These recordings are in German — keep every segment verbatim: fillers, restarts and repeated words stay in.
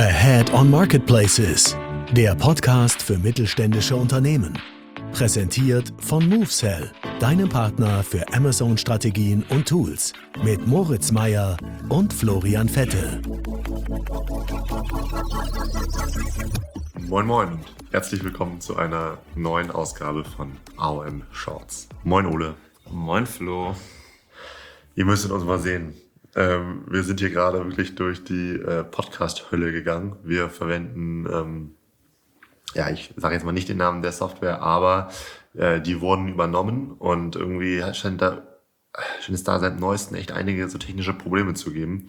Ahead on Marketplaces, der Podcast für mittelständische Unternehmen. Präsentiert von MoveSell, deinem Partner für Amazon-Strategien und Tools. Mit Moritz Meyer und Florian Vettel. Moin Moin, herzlich willkommen zu einer neuen Ausgabe von A O M Shorts. Moin Ole. Moin Flo. Ihr müsstet uns mal sehen. Ähm, wir sind hier gerade wirklich durch die äh, Podcast-Hölle gegangen. Wir verwenden, ähm, ja, ich sage jetzt mal nicht den Namen der Software, aber äh, die wurden übernommen und irgendwie scheint, da, scheint es da seit neuestem echt einige so technische Probleme zu geben.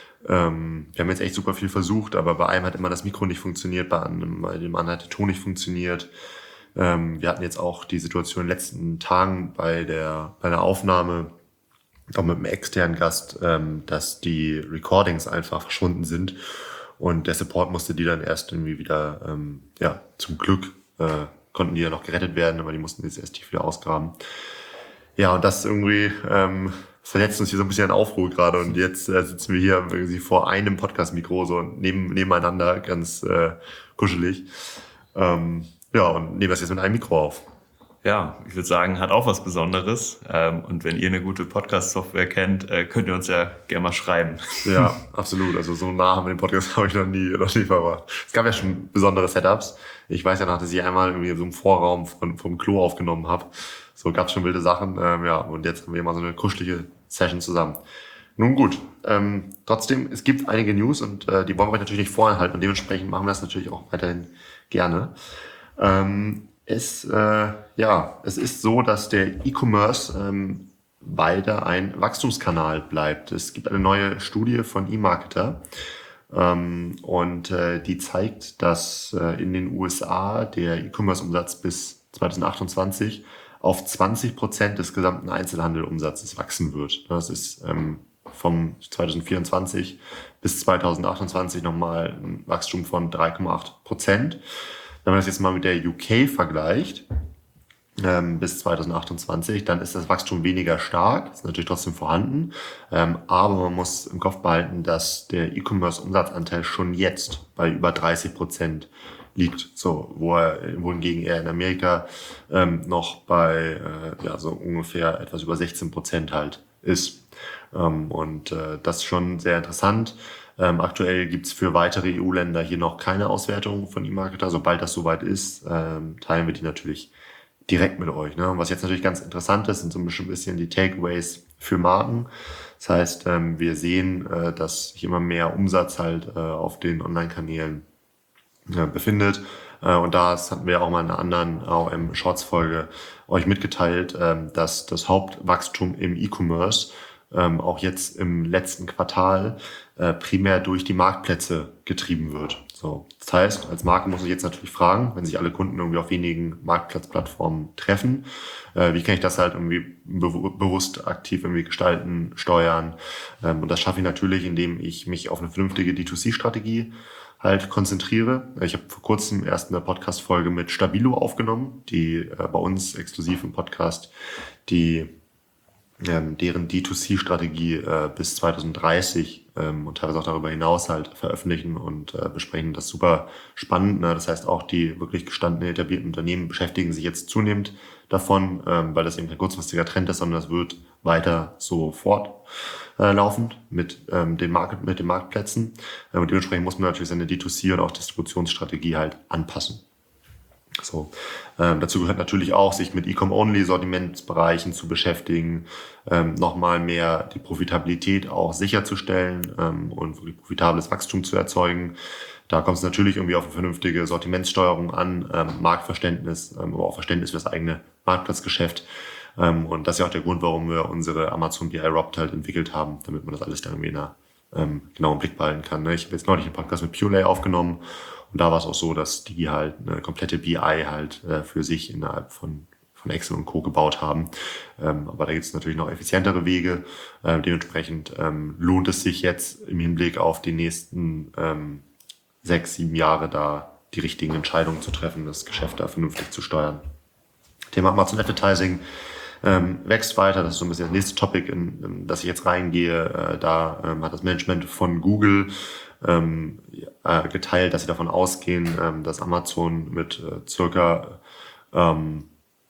Ähm, wir haben jetzt echt super viel versucht, aber bei einem hat immer das Mikro nicht funktioniert, bei einem, bei dem anderen hat der Ton nicht funktioniert. Ähm, wir hatten jetzt auch die Situation in den letzten Tagen bei der, bei der Aufnahme, auch mit einem externen Gast, ähm, dass die Recordings einfach verschwunden sind und der Support musste die dann erst irgendwie wieder, ähm, ja, zum Glück äh, konnten die ja noch gerettet werden, aber die mussten jetzt erst tief wieder ausgraben. Ja, und das irgendwie ähm, verletzt uns hier so ein bisschen in Aufruhr gerade und jetzt äh, sitzen wir hier irgendwie vor einem Podcast-Mikro so neben, nebeneinander, ganz äh, kuschelig. Ähm, ja, und nehmen das jetzt mit einem Mikro auf. Ja, ich würde sagen, hat auch was Besonderes. Ähm, und wenn ihr eine gute Podcast-Software kennt, äh, könnt ihr uns ja gerne mal schreiben. Ja, absolut. Also so nah haben wir den Podcast habe ich noch nie, noch nie verbracht. Es gab ja schon besondere Setups. Ich weiß ja noch, dass ich einmal irgendwie so im Vorraum von, vom Klo aufgenommen habe. So gab es schon wilde Sachen. Ähm, ja, und jetzt haben wir mal so eine kuschelige Session zusammen. Nun gut, ähm, trotzdem, es gibt einige News und äh, die wollen wir euch natürlich nicht vorenthalten und dementsprechend machen wir das natürlich auch weiterhin gerne. Ähm, Es, äh, ja, es ist so, dass der E-Commerce ähm, weiter ein Wachstumskanal bleibt. Es gibt eine neue Studie von eMarketer ähm, und äh, die zeigt, dass äh, in den U S A der E-Commerce-Umsatz bis zwanzig achtundzwanzig auf zwanzig Prozent des gesamten Einzelhandelumsatzes wachsen wird. Das ist ähm, vom zwanzig vierundzwanzig bis zwanzig achtundzwanzig nochmal ein Wachstum von drei Komma acht Prozent. Wenn man das jetzt mal mit der U K vergleicht, ähm, bis zwanzig achtundzwanzig, dann ist das Wachstum weniger stark, ist natürlich trotzdem vorhanden, ähm, aber man muss im Kopf behalten, dass der E-Commerce-Umsatzanteil schon jetzt bei über dreißig Prozent liegt, so, wo er, wohingegen er in Amerika ähm, noch bei äh, ja, so ungefähr etwas über sechzehn Prozent halt ist. Ähm, und äh, das ist schon sehr interessant. Ähm, aktuell gibt's für weitere E U-Länder hier noch keine Auswertung von eMarketer. Sobald das soweit ist, ähm, teilen wir die natürlich direkt mit euch. Ne? Und was jetzt natürlich ganz interessant ist, sind so ein bisschen die Takeaways für Marken. Das heißt, ähm, wir sehen, äh, dass sich immer mehr Umsatz halt äh, auf den Online-Kanälen äh, befindet. Äh, und das hatten wir auch mal in einer anderen A O M-Shorts-Folge euch mitgeteilt, ähm, dass das Hauptwachstum im E-Commerce ähm, auch jetzt im letzten Quartal äh, primär durch die Marktplätze getrieben wird. So, das heißt, als Marke muss ich jetzt natürlich fragen, wenn sich alle Kunden irgendwie auf wenigen Marktplatzplattformen treffen, äh, wie kann ich das halt irgendwie be- bewusst aktiv irgendwie gestalten, steuern? Ähm, und das schaffe ich natürlich, indem ich mich auf eine vernünftige D zwei C-Strategie halt konzentriere. Ich habe vor kurzem erst eine Podcast-Folge mit Stabilo aufgenommen, die äh, bei uns exklusiv im Podcast die Ähm, deren D zwei C-Strategie äh, bis zwanzig dreißig ähm, und teilweise auch darüber hinaus halt veröffentlichen und äh, besprechen. Das ist super spannend. Ne? Das heißt, auch die wirklich gestandenen, etablierten Unternehmen beschäftigen sich jetzt zunehmend davon, ähm, weil das eben kein kurzfristiger Trend ist, sondern das wird weiter so fortlaufen äh, mit, ähm, den Market, mit den Marktplätzen. Äh, und dementsprechend muss man natürlich seine D zwei C und auch Distributionsstrategie halt anpassen. So, ähm, dazu gehört natürlich auch, sich mit E-Com-Only-Sortimentsbereichen zu beschäftigen, ähm, nochmal mehr die Profitabilität auch sicherzustellen ähm, und wirklich profitables Wachstum zu erzeugen. Da kommt es natürlich irgendwie auf eine vernünftige Sortimentssteuerung an, ähm, Marktverständnis, ähm, aber auch Verständnis für das eigene Marktplatzgeschäft. Ähm, und das ist ja auch der Grund, warum wir unsere Amazon B I Wrapped halt entwickelt haben, damit man das alles dann irgendwie in einer ähm, genauen Blick behalten kann. Ne? Ich habe jetzt neulich einen Podcast mit Purelay aufgenommen. Und da war es auch so, dass die halt eine komplette B I halt äh, für sich innerhalb von, von Excel und Co. gebaut haben. Ähm, aber da gibt es natürlich noch effizientere Wege. Ähm, dementsprechend ähm, lohnt es sich jetzt im Hinblick auf die nächsten ähm, sechs, sieben Jahre da die richtigen Entscheidungen zu treffen, das Geschäft da vernünftig zu steuern. Thema Amazon Advertising ähm, wächst weiter. Das ist so ein bisschen das nächste Topic, in, in das ich jetzt reingehe. Äh, da ähm, hat das Management von Google ähm, äh, geteilt, dass sie davon ausgehen, ähm, dass Amazon mit äh, circa ähm,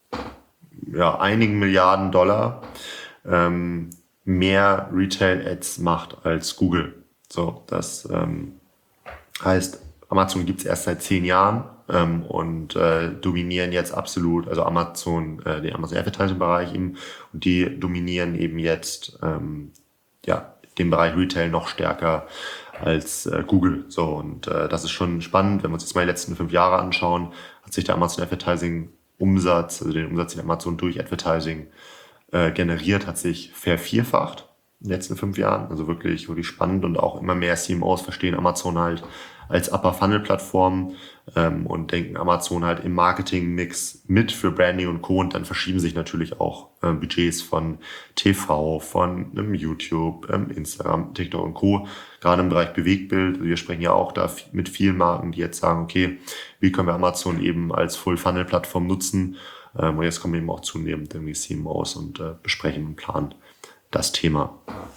ja, einigen Milliarden Dollar ähm, mehr Retail-Ads macht als Google. So, das ähm, heißt, Amazon gibt es erst seit zehn Jahren ähm, und äh, dominieren jetzt absolut, also Amazon, äh, den Amazon Advertising-Bereich eben, und die dominieren eben jetzt ähm, ja, den Bereich Retail noch stärker als äh, Google. So, und äh, das ist schon spannend, wenn wir uns jetzt mal die letzten fünf Jahre anschauen, hat sich der Amazon Advertising Umsatz, also den Umsatz, den Amazon durch Advertising äh, generiert, hat sich vervierfacht in den letzten fünf Jahren. Also wirklich, wirklich spannend, und auch immer mehr C M Os verstehen Amazon halt als Upper-Funnel-Plattform ähm, und denken Amazon halt im Marketing-Mix mit für Branding und Co. Und dann verschieben sich natürlich auch äh, Budgets von T V, von ähm, YouTube, ähm, Instagram, TikTok und Co. Gerade im Bereich Bewegtbild. Wir sprechen ja auch da mit vielen Marken, die jetzt sagen, okay, wie können wir Amazon eben als Full-Funnel-Plattform nutzen? Ähm, und jetzt kommen eben auch zunehmend irgendwie C M Os und äh, besprechen und planen das Thema.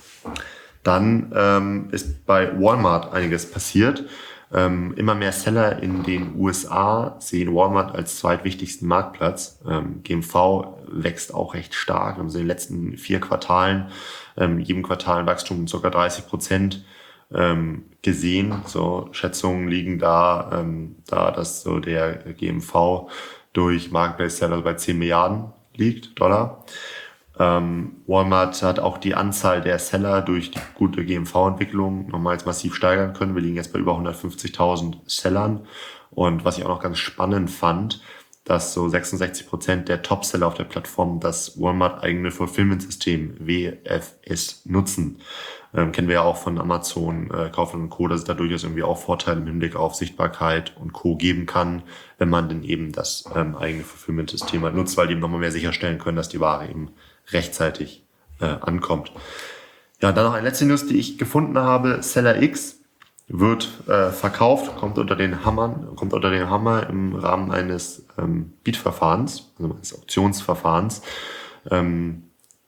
Dann ähm, ist bei Walmart einiges passiert. Ähm, immer mehr Seller in den U S A sehen Walmart als zweitwichtigsten Marktplatz. Ähm, G M V wächst auch recht stark. Wir haben so in den letzten vier Quartalen, ähm, jedem Quartal ein Wachstum um ca. dreißig Prozent ähm, gesehen. So Schätzungen liegen da, ähm, da dass so der G M V durch Marketplace-Seller bei zehn Milliarden liegt, Dollar. Ähm, Walmart hat auch die Anzahl der Seller durch die gute G M V-Entwicklung nochmals massiv steigern können. Wir liegen jetzt bei über hundertfünfzigtausend Sellern. Und was ich auch noch ganz spannend fand, dass so sechsundsechzig Prozent der Top-Seller auf der Plattform das Walmart-eigene Fulfillment-System W F S nutzen. Ähm, kennen wir ja auch von Amazon, äh, Kaufland und Co., dass es da durchaus irgendwie auch Vorteile im Hinblick auf Sichtbarkeit und Co. geben kann, wenn man denn eben das ähm, eigene Fulfillment-System halt nutzt, weil die eben nochmal mehr sicherstellen können, dass die Ware eben rechtzeitig äh, ankommt. Ja, dann noch eine letzte News, die ich gefunden habe. Seller X wird äh, verkauft, kommt unter den Hammern, kommt unter den Hammer im Rahmen eines ähm, Bietverfahrens, also eines Auktionsverfahrens. Ähm,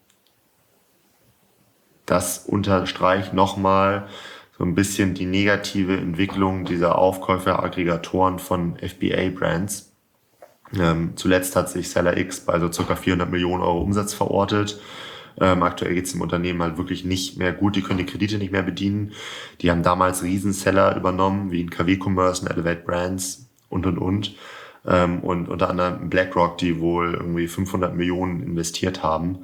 das unterstreicht nochmal so ein bisschen die negative Entwicklung dieser Aufkäufer-Aggregatoren von F B A-Brands. Ähm, zuletzt hat sich Seller X bei so ca. vierhundert Millionen Euro Umsatz verortet. Ähm, aktuell geht es dem Unternehmen halt wirklich nicht mehr gut. Die können die Kredite nicht mehr bedienen. Die haben damals Riesenseller übernommen, wie in K W Commerce, Elevate Brands und, und, und. Ähm, und unter anderem BlackRock, die wohl irgendwie fünfhundert Millionen investiert haben.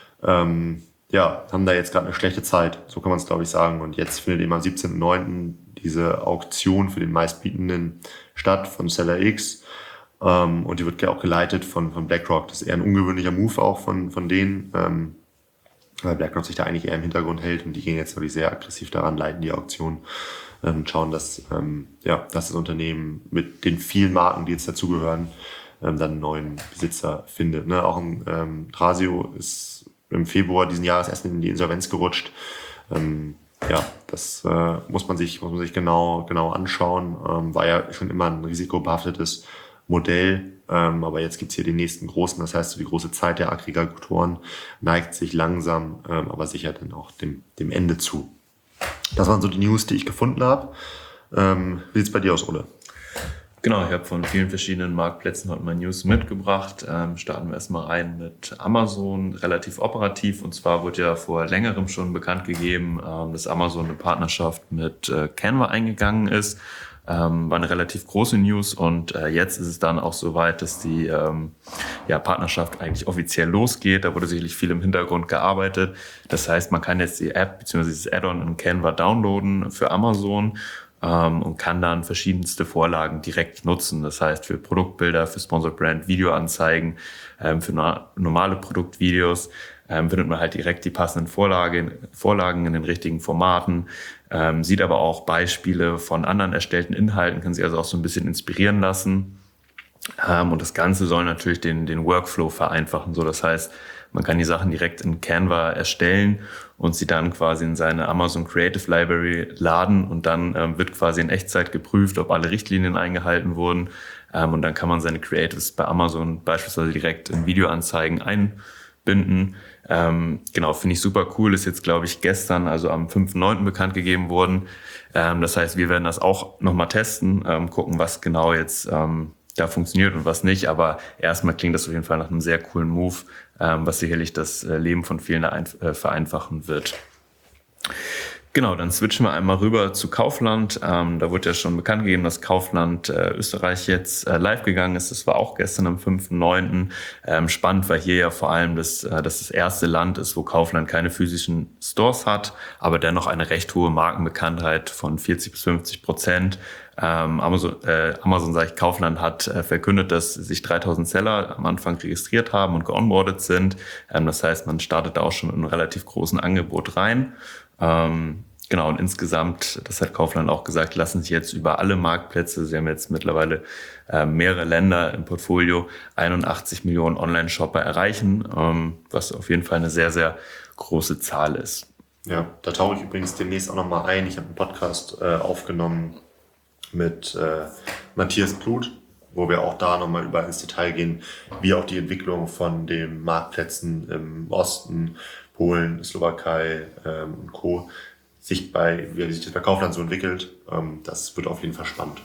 Ähm, ja, haben da jetzt gerade eine schlechte Zeit. So kann man es, glaube ich, sagen. Und jetzt findet eben am siebzehnten neunten diese Auktion für den meistbietenden statt von Seller X. Um, und die wird auch geleitet von, von BlackRock. Das ist eher ein ungewöhnlicher Move auch von, von denen, ähm, weil BlackRock sich da eigentlich eher im Hintergrund hält, und die gehen jetzt wirklich sehr aggressiv daran, leiten die Auktion und ähm, schauen, dass, ähm, ja, dass das Unternehmen mit den vielen Marken, die jetzt dazugehören, ähm, dann einen neuen Besitzer findet. Ne? Auch ein ähm, Thrasio ist im Februar diesen Jahres erst in die Insolvenz gerutscht. Ähm, ja, das äh, muss man sich, muss man sich genau, genau anschauen. Ähm, war ja schon immer ein risikobehaftetes Modell, ähm, aber jetzt gibt's hier den nächsten großen, das heißt, so die große Zeit der Aggregatoren neigt sich langsam, ähm, aber sicher dann auch dem, dem Ende zu. Das waren so die News, die ich gefunden habe. Ähm, wie sieht's bei dir aus, Ole? Genau, ich habe von vielen verschiedenen Marktplätzen heute mal News mitgebracht. Ähm, starten wir erstmal rein mit Amazon, relativ operativ. Und zwar wurde ja vor längerem schon bekannt gegeben, ähm, dass Amazon eine Partnerschaft mit äh, Canva eingegangen ist. Ähm, war eine relativ große News, und äh, jetzt ist es dann auch soweit, dass die ähm, ja, Partnerschaft eigentlich offiziell losgeht. Da wurde sicherlich viel im Hintergrund gearbeitet. Das heißt, man kann jetzt die App bzw. dieses Add-on in Canva downloaden für Amazon ähm, und kann dann verschiedenste Vorlagen direkt nutzen. Das heißt, für Produktbilder, für Sponsored Brand, Videoanzeigen, ähm, für no- normale Produktvideos ähm, findet man halt direkt die passenden Vorlagen, Vorlagen in den richtigen Formaten. Ähm, sieht aber auch Beispiele von anderen erstellten Inhalten, kann sich also auch so ein bisschen inspirieren lassen. Ähm, und das Ganze soll natürlich den, den Workflow vereinfachen. So, das heißt, man kann die Sachen direkt in Canva erstellen und sie dann quasi in seine Amazon Creative Library laden, und dann ähm, wird quasi in Echtzeit geprüft, ob alle Richtlinien eingehalten wurden. Ähm, und dann kann man seine Creatives bei Amazon beispielsweise direkt in Videoanzeigen einbinden. Ähm, genau, finde ich super cool. Ist jetzt, glaube ich, gestern, also am fünften neunten bekannt gegeben worden. Ähm, das heißt, wir werden das auch nochmal testen, ähm, gucken, was genau jetzt ähm, da funktioniert und was nicht. Aber erstmal klingt das auf jeden Fall nach einem sehr coolen Move, ähm, was sicherlich das äh, Leben von vielen ein, äh, vereinfachen wird. Genau, dann switchen wir einmal rüber zu Kaufland. Ähm, da wurde ja schon bekannt gegeben, dass Kaufland äh, Österreich jetzt äh, live gegangen ist. Das war auch gestern am fünften neunten Ähm, spannend war hier ja vor allem, dass, äh, dass das erste Land ist, wo Kaufland keine physischen Stores hat, aber dennoch eine recht hohe Markenbekanntheit von vierzig bis fünfzig Prozent. Ähm, Amazon, äh, Amazon, sage ich, Kaufland hat äh, verkündet, dass sich dreitausend Seller am Anfang registriert haben und geonboardet sind. Ähm, das heißt, man startet da auch schon in einem relativ großen Angebot rein. Ähm, genau, und insgesamt, das hat Kaufland auch gesagt, lassen sich jetzt über alle Marktplätze, sie haben jetzt mittlerweile äh, mehrere Länder im Portfolio, einundachtzig Millionen Online-Shopper erreichen, ähm, was auf jeden Fall eine sehr, sehr große Zahl ist. Ja, da tauche ich übrigens demnächst auch nochmal ein. Ich habe einen Podcast äh, aufgenommen mit äh, Matthias Blut, wo wir auch da nochmal über ins Detail gehen, wie auch die Entwicklung von den Marktplätzen im Osten, Polen, Slowakei ähm, und Co. sich bei, wie sich das bei Kaufland so entwickelt. Ähm, das wird auf jeden Fall spannend.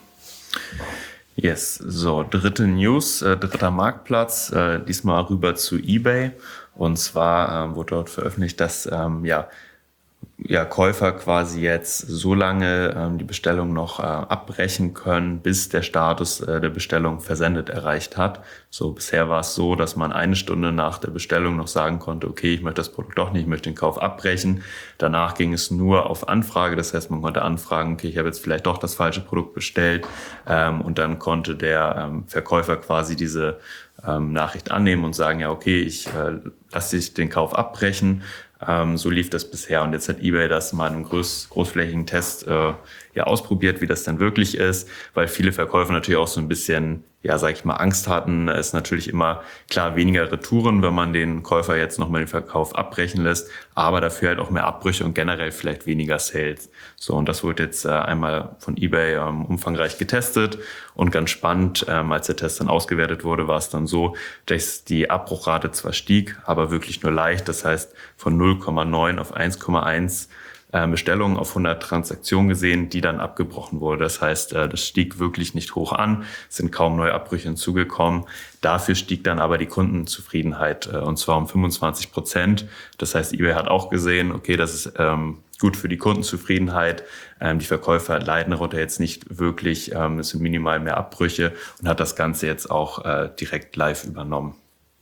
Yes, so, dritte News, äh, dritter Marktplatz, äh, diesmal rüber zu eBay. Und zwar ähm, wurde dort veröffentlicht, dass ähm, ja, ja, Käufer quasi jetzt so lange ähm, die Bestellung noch äh, abbrechen können, bis der Status äh, der Bestellung versendet erreicht hat. So, bisher war es so, dass man eine Stunde nach der Bestellung noch sagen konnte, okay, ich möchte das Produkt doch nicht, ich möchte den Kauf abbrechen. Danach ging es nur auf Anfrage, das heißt, man konnte anfragen, okay, ich habe jetzt vielleicht doch das falsche Produkt bestellt, ähm, und dann konnte der ähm, Verkäufer quasi diese ähm, Nachricht annehmen und sagen, ja, okay, ich äh, lasse dich den Kauf abbrechen. Ähm, so lief das bisher und jetzt hat eBay das mal in einem groß, großflächigen Test äh, ja ausprobiert, wie das dann wirklich ist, weil viele Verkäufer natürlich auch so ein bisschen, ja, sag ich mal, Angst hatten. Es ist natürlich immer, klar, weniger Retouren, wenn man den Käufer jetzt nochmal den Verkauf abbrechen lässt, aber dafür halt auch mehr Abbrüche und generell vielleicht weniger Sales. So, und das wurde jetzt äh, einmal von eBay ähm, umfangreich getestet und ganz spannend, ähm, als der Test dann ausgewertet wurde, war es dann so, dass die Abbruchrate zwar stieg, aber wirklich nur leicht, das heißt von null Komma neun auf eins Komma eins Bestellungen auf hundert Transaktionen gesehen, die dann abgebrochen wurde. Das heißt, das stieg wirklich nicht hoch an, es sind kaum neue Abbrüche hinzugekommen. Dafür stieg dann aber die Kundenzufriedenheit, und zwar um fünfundzwanzig Prozent. Das heißt, eBay hat auch gesehen, okay, das ist ähm, gut für die Kundenzufriedenheit. Ähm, die Verkäufer leiden darunter jetzt nicht wirklich, ähm, es sind minimal mehr Abbrüche und hat das Ganze jetzt auch äh, direkt live übernommen.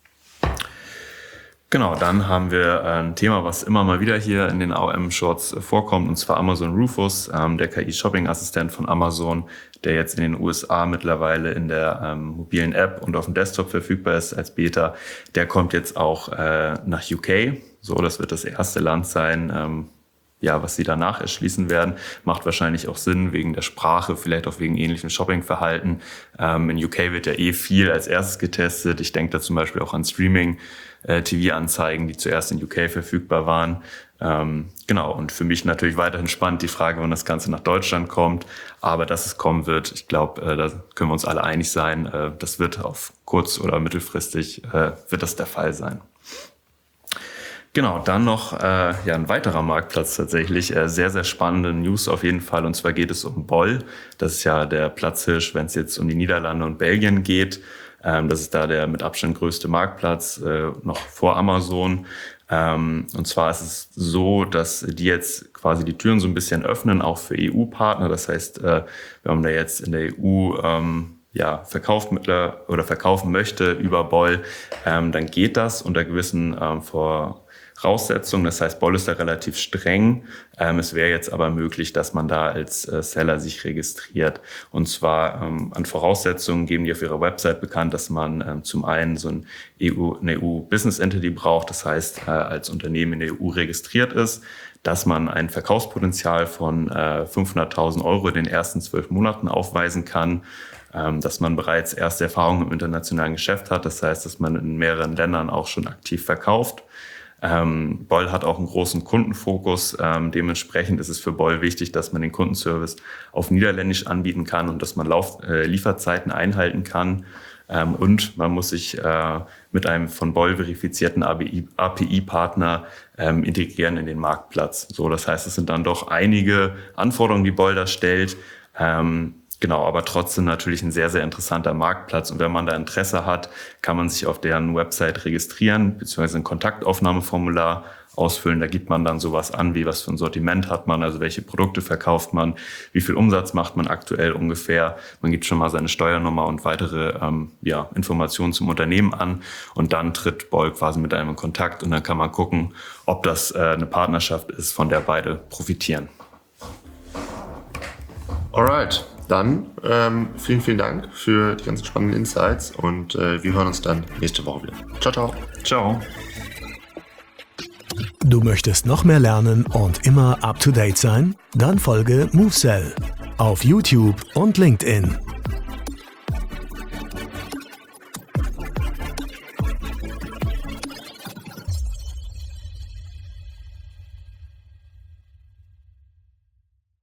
Genau, dann haben wir ein Thema, was immer mal wieder hier in den A O M-Shorts vorkommt, und zwar Amazon Rufus, ähm, der K I-Shopping-Assistent von Amazon, der jetzt in den U S A mittlerweile in der ähm, mobilen App und auf dem Desktop verfügbar ist als Beta. Der kommt jetzt auch äh, nach U K. So, das wird das erste Land sein, ähm, ja, was sie danach erschließen werden. Macht wahrscheinlich auch Sinn wegen der Sprache, vielleicht auch wegen ähnlichem Shoppingverhalten. Ähm, in U K wird ja eh viel als erstes getestet. Ich denke da zum Beispiel auch an Streaming, äh, T V-Anzeigen, die zuerst in U K verfügbar waren. Ähm, genau, und für mich natürlich weiterhin spannend die Frage, wann das Ganze nach Deutschland kommt. Aber dass es kommen wird, ich glaube, äh, da können wir uns alle einig sein. Äh, das wird auf kurz- oder mittelfristig äh, wird das der Fall sein. Genau, dann noch äh, ja ein weiterer Marktplatz tatsächlich. Äh, sehr, sehr spannende News auf jeden Fall. Und zwar geht es um Bol. Das ist ja der Platzhirsch, wenn es jetzt um die Niederlande und Belgien geht. Ähm, das ist da der mit Abstand größte Marktplatz, äh, noch vor Amazon. Ähm, und zwar ist es so, dass die jetzt quasi die Türen so ein bisschen öffnen, auch für E U-Partner. Das heißt, äh, wenn man da jetzt in der E U ähm, ja, verkauft mittler oder verkaufen möchte über Bol, ähm, dann geht das unter gewissen ähm, Voraussetzungen. Das heißt, Bol ist da relativ streng. Ähm, es wäre jetzt aber möglich, dass man da als äh, Seller sich registriert. Und zwar ähm, an Voraussetzungen geben die auf ihrer Website bekannt, dass man ähm, zum einen so ein E U, eine E U-Business Entity braucht. Das heißt, äh, als Unternehmen in der E U registriert ist, dass man ein Verkaufspotenzial von äh, fünfhunderttausend Euro in den ersten zwölf Monaten aufweisen kann, ähm, dass man bereits erste Erfahrungen im internationalen Geschäft hat. Das heißt, dass man in mehreren Ländern auch schon aktiv verkauft. Ähm, Bol hat auch einen großen Kundenfokus. Ähm, dementsprechend ist es für Bol wichtig, dass man den Kundenservice auf Niederländisch anbieten kann und dass man Lauf, äh, Lieferzeiten einhalten kann. Ähm, und man muss sich äh, mit einem von Boll verifizierten A P I-Partner ähm, integrieren in den Marktplatz. So, das heißt, es sind dann doch einige Anforderungen, die Boll da stellt. Ähm, Genau, aber trotzdem natürlich ein sehr, sehr interessanter Marktplatz. Und wenn man da Interesse hat, kann man sich auf deren Website registrieren, beziehungsweise ein Kontaktaufnahmeformular ausfüllen. Da gibt man dann sowas an, wie was für ein Sortiment hat man, also welche Produkte verkauft man, wie viel Umsatz macht man aktuell ungefähr. Man gibt schon mal seine Steuernummer und weitere ähm, ja, Informationen zum Unternehmen an. Und dann tritt Boll quasi mit einem in Kontakt und dann kann man gucken, ob das äh, eine Partnerschaft ist, von der beide profitieren. Alright. Dann ähm, vielen, vielen Dank für die ganzen spannenden Insights und äh, wir hören uns dann nächste Woche wieder. Ciao, ciao. Ciao. Du möchtest noch mehr lernen und immer up to date sein? Dann folge MoveSell auf YouTube und LinkedIn.